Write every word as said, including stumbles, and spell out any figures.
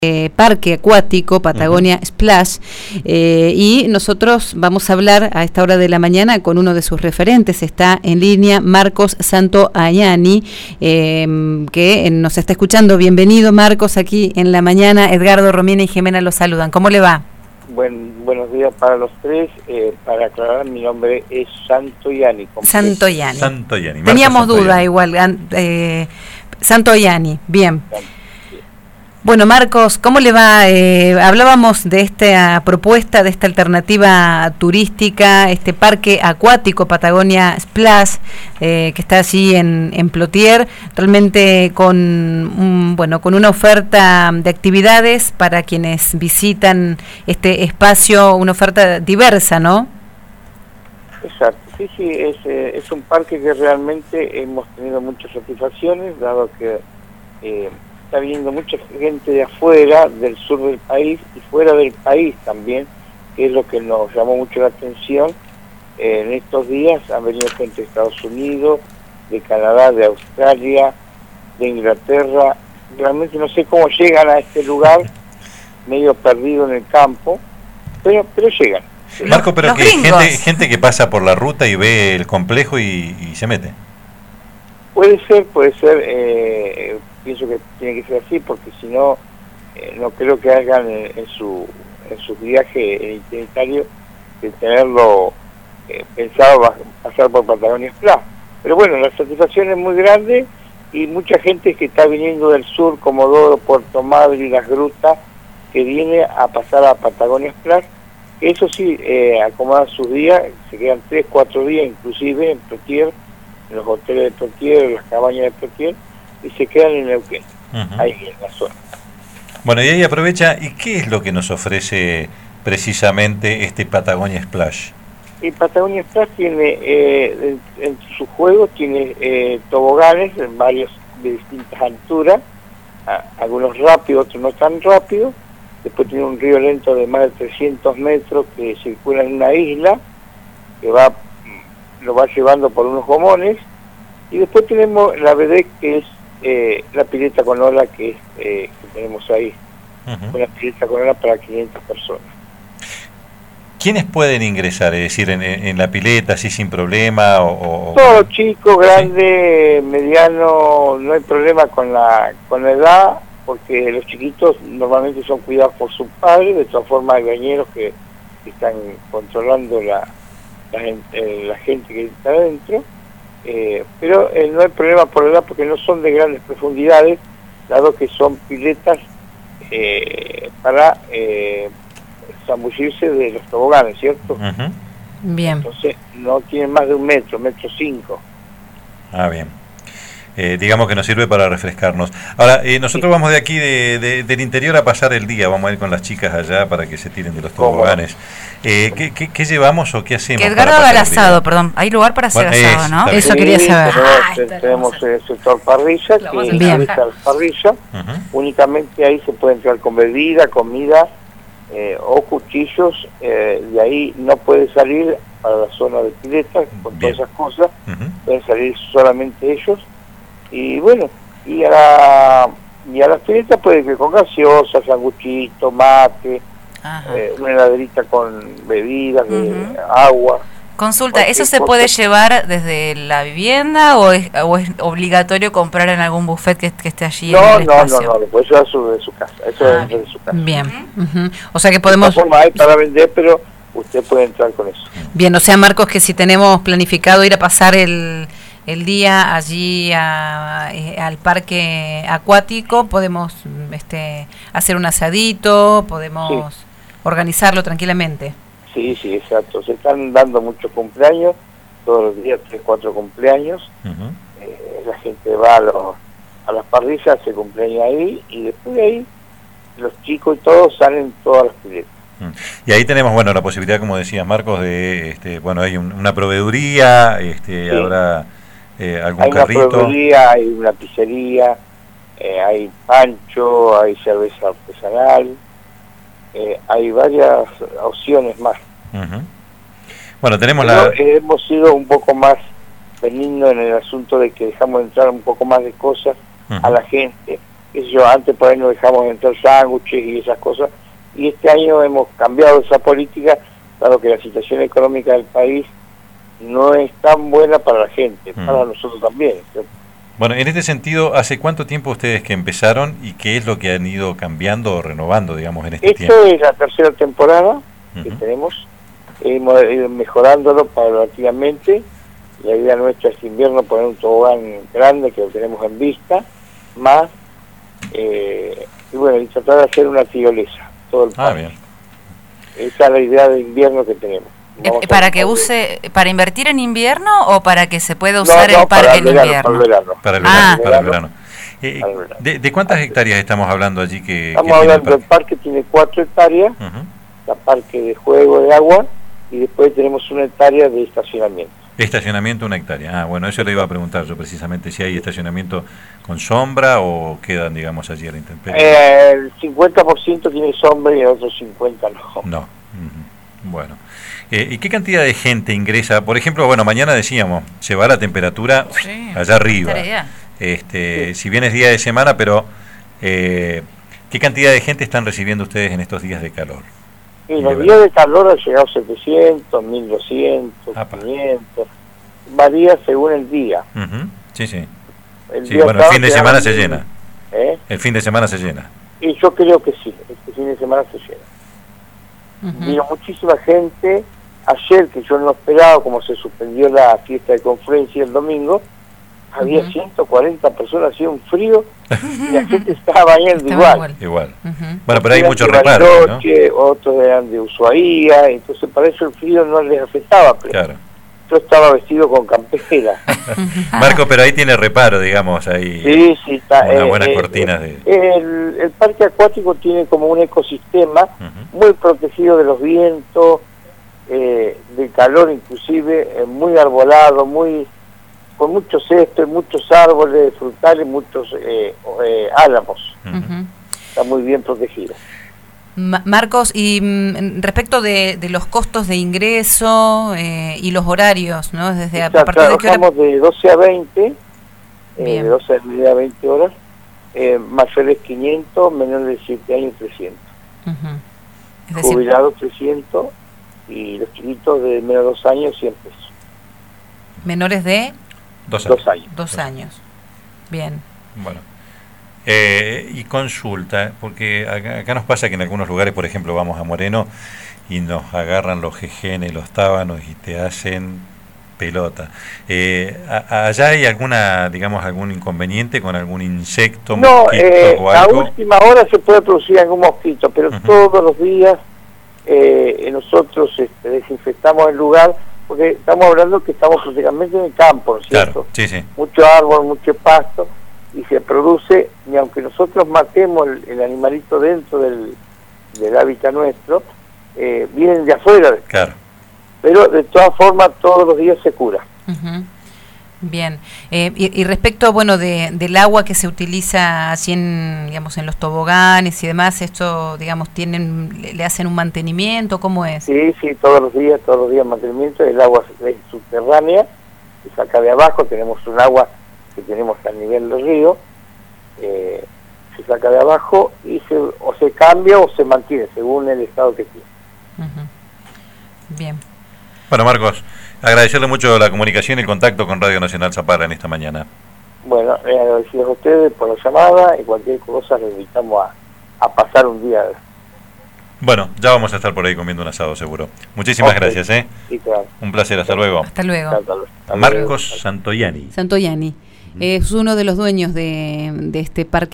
Eh, parque acuático Patagonia uh-huh. Splash eh, y nosotros vamos a hablar a esta hora de la mañana con uno de sus referentes. Está en línea Marcos Santoyani, eh, que nos está escuchando. Bienvenido, Marcos, aquí en la mañana. Edgardo, Romina y Jimena los saludan. ¿Cómo le va? Buen, buenos días para los tres. Eh, para aclarar, mi nombre es Santoyani. Santoyani. Santoyani. Teníamos Santoyani. duda igual. Eh, Santoyani, bien. Santoyani. Bueno, Marcos, ¿cómo le va? Eh, hablábamos de esta propuesta, de esta alternativa turística, este parque acuático Patagonia Splash, eh, que está allí en, en Plotier, realmente con un, bueno, con una oferta de actividades para quienes visitan este espacio, una oferta diversa, ¿no? Exacto, sí, sí, es, eh, es un parque que realmente hemos tenido muchas satisfacciones, dado que eh, está viniendo mucha gente de afuera, del sur del país y fuera del país también, que es lo que nos llamó mucho la atención. Eh, en estos días han venido gente de Estados Unidos, de Canadá, de Australia, de Inglaterra. Realmente no sé cómo llegan a este lugar, medio perdido en el campo, pero, pero llegan. Marco, pero que gente, gente que pasa por la ruta y ve el complejo y, y se mete. Puede ser, puede ser, eh, pienso que tiene que ser así, porque si no, eh, no creo que hagan en, en su en su viaje itinerario de tenerlo eh, pensado pasar por Patagonia Splash. Pero bueno, la satisfacción es muy grande y mucha gente que está viniendo del sur, Comodoro, Puerto Madryn y las grutas, que viene a pasar a Patagonia Splash. Eso sí, eh, acomodan sus días, se quedan tres, cuatro días inclusive en Plotier, en los hoteles de Plotier, en las cabañas de Plotier, y se quedan en Neuquén, uh-huh. ahí en la zona. Bueno, y ahí aprovecha, ¿y qué es lo que nos ofrece precisamente este Patagonia Splash? El Patagonia Splash tiene, eh, en, en su juego, tiene eh, toboganes, varios de distintas alturas, a, algunos rápidos, otros no tan rápidos. Después tiene un río lento de más de trescientos metros que circula en una isla, que va lo va llevando por unos gomones. Y después tenemos la vedette, que es eh, la pileta con ola que, es, eh, que tenemos ahí. Uh-huh. Una pileta con ola para quinientas personas. ¿Quiénes pueden ingresar? Es decir, en, en la pileta, así sin problema. o, o... Todo chico, grande, ¿sí? Mediano, no hay problema con la, con la edad, porque los chiquitos normalmente son cuidados por sus padres. De todas formas hay bañeros que, que están controlando la, la, gente, la gente que está adentro. Eh, pero eh, no hay problema por edad, porque no son de grandes profundidades, dado que son piletas eh, para eh, zambullirse de los toboganes, ¿cierto? Uh-huh. Bien. Entonces no tienen más de un metro, metro cinco. Ah, bien. Eh, digamos que nos sirve para refrescarnos. Ahora, eh, nosotros sí. vamos de aquí, de, de, del interior, a pasar el día. Vamos a ir con las chicas allá para que se tiren de los toboganes. Eh, ¿qué, qué, ¿Qué llevamos o qué hacemos? Que Edgardo haga el asado, perdón. Hay lugar para hacer bueno, asado, ¿no? Eso quería saber. Tenemos, ah, tenemos el sector parrilla, que está el parrilla. Uh-huh. Únicamente ahí se puede entrar con bebida, comida eh, o cuchillos. Eh, de ahí no puede salir para la zona de pileta con Bien. todas esas cosas. Uh-huh. Pueden salir solamente ellos. Y bueno, y a la, y a la pileta puede que con gaseosa, sanguchito, mate, eh, una heladerita con bebidas, uh-huh. de agua. Consulta, ¿eso se cosa. puede llevar desde la vivienda o es, o es obligatorio comprar en algún buffet que, que esté allí no, en el no, espacio? No, no, no, lo puede llevar su, de su casa, eso ah, es de su casa. Bien, uh-huh. O sea que podemos... De forma hay para vender, pero usted puede entrar con eso. Bien, o sea, Marcos, que si tenemos planificado ir a pasar el... el día allí a, eh, al parque acuático, podemos este, hacer un asadito, podemos sí. organizarlo tranquilamente. Sí, sí, exacto. Se están dando muchos cumpleaños, todos los días tres, cuatro cumpleaños. Uh-huh. Eh, la gente va a, los, a las parrillas, se cumpleaños ahí, y después de ahí los chicos y todos salen todas las piletas. Y ahí tenemos, bueno, la posibilidad, como decías, Marcos, de, este, bueno, hay un, una proveeduría, este, sí. habrá... Eh, ¿algún hay carrito? Una proveeduría, hay una pizzería, eh, hay pancho, hay cerveza artesanal, eh, hay varias opciones más. Uh-huh. Bueno, tenemos Pero, la... eh, hemos sido un poco más benignos en el asunto de que dejamos entrar un poco más de cosas uh-huh. a la gente, qué sé yo, antes por ahí nos dejamos entrar sándwiches y esas cosas, y este año hemos cambiado esa política, dado que la situación económica del país no es tan buena para la gente, mm. para nosotros también. ¿Cierto? Bueno, en este sentido, ¿hace cuánto tiempo ustedes que empezaron y qué es lo que han ido cambiando o renovando, digamos, en este Esto tiempo? Esta es la tercera temporada uh-huh. que tenemos, hemos ido mejorándolo paulatinamente. La idea nuestra es invierno poner un tobogán grande que lo tenemos en vista, más, eh, y bueno, y tratar de hacer una tirolesa, todo el Ah, parque. bien. Esa es la idea de invierno que tenemos. Vamos ¿Para que use, para invertir en invierno o para que se pueda usar no, no, el parque en verano, invierno? Para el verano. Para el verano. Ah. Para el verano. Eh, Para el verano. De, ¿De cuántas hectáreas estamos hablando allí que Estamos que hablando tiene del parque, tiene cuatro hectáreas, uh-huh. la parque de juego de agua, y después tenemos una hectárea de estacionamiento. Estacionamiento una hectárea. Ah, bueno, eso le iba a preguntar yo precisamente, si hay estacionamiento con sombra o quedan, digamos, allí a la intemperie. Eh, el cincuenta por ciento tiene sombra y el otro cincuenta por ciento no. No. Uh-huh. Bueno. Eh, ¿Y qué cantidad de gente ingresa? Por ejemplo, bueno, mañana decíamos, se va la temperatura sí, allá arriba. Este, sí. Si bien es día de semana, pero eh, ¿qué cantidad de gente están recibiendo ustedes en estos días de calor? Sí, los días de calor han llegado setecientos, mil doscientos, Apa. quinientos, varía según el día. Uh-huh. Sí, sí. El sí bueno, el fin de semana se mil, llena. ¿eh? El fin de semana se llena. Y yo creo que sí, este fin de semana se llena. Uh-huh. Vino muchísima gente. Ayer, que yo no esperaba, como se suspendió la fiesta de conferencia el domingo, había uh-huh. ciento cuarenta personas, hacía un frío, y la gente estaba bañando igual. Igual. igual. Uh-huh. Bueno, pero hay mucho reparo, ¿no? Otros eran de Ushuaia, entonces para eso el frío no les afectaba. Pero claro. Yo estaba vestido con campera. Marco, pero ahí tiene reparo, digamos, ahí. Sí, sí, está. Unas eh, buenas eh, cortinas eh, de... El, el parque acuático tiene como un ecosistema uh-huh. muy protegido de los vientos, eh, del calor inclusive, eh, muy arbolado, muy con muchos cestos, muchos árboles frutales, muchos eh, eh, álamos. Uh-huh. Está muy bien protegido. Ma- Marcos, y mm, respecto de, de los costos de ingreso eh, y los horarios, ¿no? Desde a, o sea, a partir de qué hora... trabajamos de doce a veinte, eh, de doce a veinte horas, eh, mayores quinientos, menores de siete años trescientos. Uh-huh. Es decir, jubilados trescientos y los chiquitos de menos de dos años cien pesos. Menores de dos años. Dos años. Dos años. Bien. Bueno. Eh, y consulta, porque acá, acá nos pasa que en algunos lugares, por ejemplo, vamos a Moreno y nos agarran los jejenes, los tábanos y te hacen pelota. Eh, a, ¿Allá hay alguna, digamos, algún inconveniente con algún insecto, no, mosquito eh, o algo? A última hora se puede producir algún mosquito, pero uh-huh. todos los días eh, nosotros este, desinfectamos el lugar, porque estamos hablando que estamos prácticamente en el campo, ¿no es cierto? Claro, sí, sí. Mucho árbol, mucho pasto, y se produce, y aunque nosotros matemos el, el animalito dentro del, del hábitat nuestro, eh, vienen de afuera. Claro. Pero de todas formas todos los días se cura. Uh-huh. Bien. Eh, y, y respecto, bueno, de, del agua que se utiliza así en, digamos, en los toboganes y demás, esto, digamos, tienen, le, le hacen un mantenimiento, ¿cómo es? Sí, sí, todos los días, todos los días mantenimiento. El agua es subterránea, se saca de abajo, tenemos un agua que tenemos al nivel del río, eh, se saca de abajo y se, o se cambia o se mantiene según el estado que tiene. Uh-huh. Bien. Bueno, Marcos, agradecerle mucho la comunicación y el contacto con Radio Nacional Zapala en esta mañana. Bueno, eh, agradecidos a ustedes por la llamada y cualquier cosa les invitamos a, a pasar un día. Bueno, ya vamos a estar por ahí comiendo un asado seguro. Muchísimas okay. gracias, ¿eh? Sí, claro. Un placer, hasta luego. Hasta luego. Hasta luego. Marcos Santoianni. Santoianni. Es uno de los dueños de, de este parque.